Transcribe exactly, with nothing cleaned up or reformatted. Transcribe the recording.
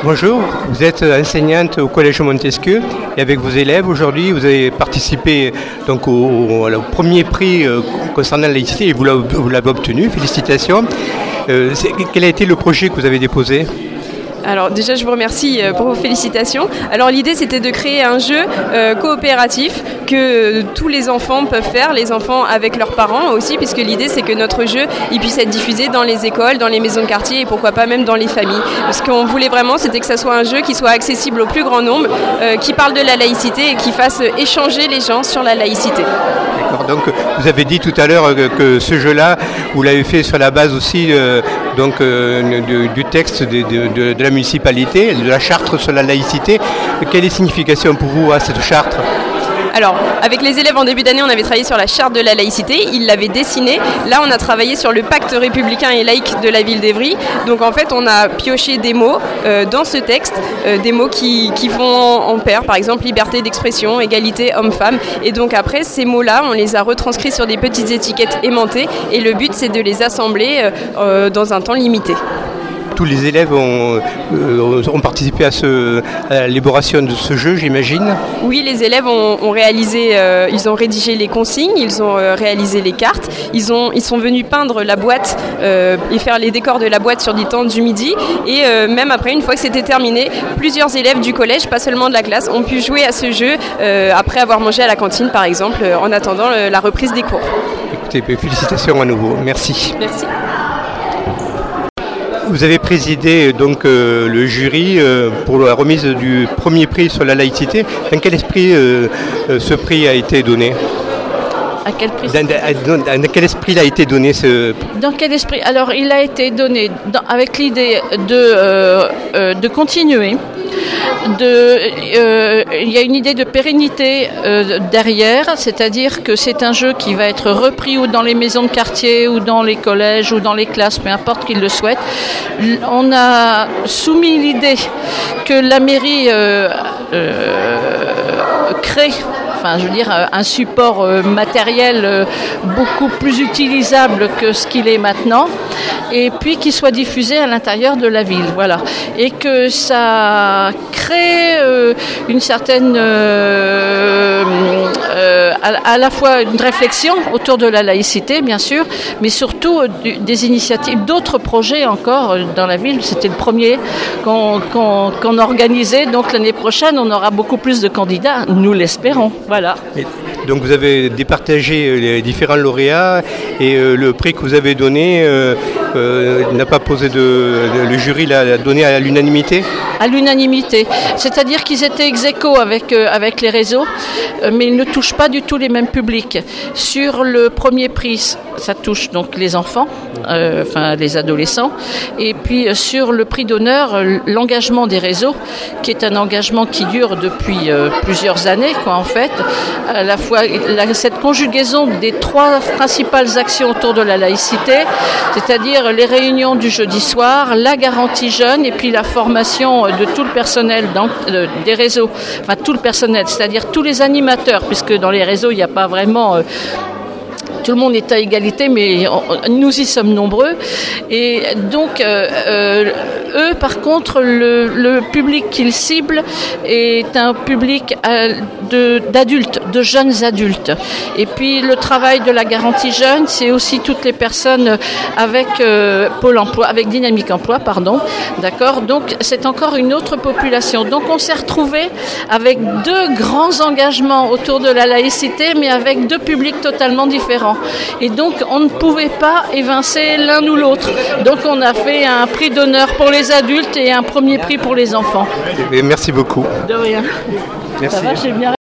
Bonjour, vous êtes enseignante au Collège Montesquieu et avec vos élèves aujourd'hui vous avez participé donc au, au, au premier prix euh, concernant la laïcité et vous l'avez, vous l'avez obtenu, félicitations. Euh, quel a été le projet que vous avez déposé ? Alors déjà je vous remercie pour vos félicitations. Alors l'idée c'était de créer un jeu euh, coopératif que tous les enfants peuvent faire, les enfants avec leurs parents aussi, puisque l'idée c'est que notre jeu il puisse être diffusé dans les écoles, dans les maisons de quartier et pourquoi pas même dans les familles. Ce qu'on voulait vraiment c'était que ça soit un jeu qui soit accessible au plus grand nombre, euh, qui parle de la laïcité et qui fasse échanger les gens sur la laïcité. D'accord, donc vous avez dit tout à l'heure que, que ce jeu-là, vous l'avez fait sur la base aussi euh, donc, euh, du, du texte de, de, de, de la municipalité, de la charte sur la laïcité. Quelle est la signification pour vous à cette charte ? Alors, avec les élèves en début d'année, on avait travaillé sur la charte de la laïcité, ils l'avaient dessinée. Là, on a travaillé sur le pacte républicain et laïque de la ville d'Évry. Donc, en fait, on a pioché des mots euh, dans ce texte, euh, des mots qui, qui vont en pair, par exemple, liberté d'expression, égalité homme-femme. Et donc, après, ces mots-là, on les a retranscrits sur des petites étiquettes aimantées. Et le but, c'est de les assembler euh, dans un temps limité. Tous les élèves ont, euh, ont participé à, ce, à l'élaboration de ce jeu, j'imagine. Oui, les élèves ont, ont réalisé, euh, ils ont rédigé les consignes, ils ont euh, réalisé les cartes, ils, ont, ils sont venus peindre la boîte euh, et faire les décors de la boîte sur des tentes du midi. Et euh, même après, une fois que c'était terminé, plusieurs élèves du collège, pas seulement de la classe, ont pu jouer à ce jeu euh, après avoir mangé à la cantine, par exemple, euh, en attendant euh, la reprise des cours. Écoutez, félicitations à nouveau. Merci. Merci. Vous avez présidé donc euh, le jury euh, pour la remise du premier prix sur la laïcité. Dans quel esprit euh, euh, ce prix a été donné ? À quel prix ? Dans, dans, dans quel esprit il a été donné ce... Dans quel esprit ? Alors, il a été donné dans, avec l'idée de, euh, euh, de continuer. De, euh, il y a une idée de pérennité euh, derrière, c'est-à-dire que c'est un jeu qui va être repris ou dans les maisons de quartier ou dans les collèges ou dans les classes, peu importe qu'ils le souhaitent. On a soumis l'idée que la mairie euh, euh, crée, enfin, je veux dire, un support euh, matériel euh, beaucoup plus utilisable que ce qu'il est maintenant, et puis qu'il soit diffusé à l'intérieur de la ville, voilà. Et que ça crée euh, une certaine, euh, euh, à, à la fois une réflexion autour de la laïcité, bien sûr, mais surtout euh, des initiatives, d'autres projets encore euh, dans la ville. C'était le premier qu'on, qu'on, qu'on organisait, donc l'année prochaine, on aura beaucoup plus de candidats, nous l'espérons. Voilà. Et donc vous avez départagé les différents lauréats et euh, le prix que vous avez donné euh, euh, n'a pas posé de... Le jury l'a donné à l'unanimité ? À l'unanimité. C'est-à-dire qu'ils étaient ex aequo avec, euh, avec les réseaux, euh, mais ils ne touchent pas du tout les mêmes publics. Sur le premier prix, ça touche donc les enfants, euh, enfin les adolescents. Et puis euh, sur le prix d'honneur, euh, l'engagement des réseaux, qui est un engagement qui dure depuis euh, plusieurs années, quoi, en fait. À la fois la, cette conjugaison des trois principales actions autour de la laïcité, c'est-à-dire les réunions du jeudi soir, la garantie jeune et puis la formation de tout le personnel dans, de, des réseaux, enfin tout le personnel, c'est-à-dire tous les animateurs, puisque dans les réseaux il n'y a pas vraiment... Euh, tout le monde est à égalité, mais on, nous y sommes nombreux. Et donc, euh, euh, eux, par contre, le, le public qu'ils ciblent est un public de, d'adultes, de jeunes adultes. Et puis, le travail de la garantie jeune, c'est aussi toutes les personnes avec euh, Pôle emploi, avec Dynamique Emploi, pardon. D'accord ? Donc, c'est encore une autre population. Donc, on s'est retrouvés avec deux grands engagements autour de la laïcité, mais avec deux publics totalement différents. Et donc, on ne pouvait pas évincer l'un ou l'autre. Donc, on a fait un prix d'honneur pour les adultes et un premier prix pour les enfants. Merci beaucoup. De rien. Merci. Ça va, j'ai bien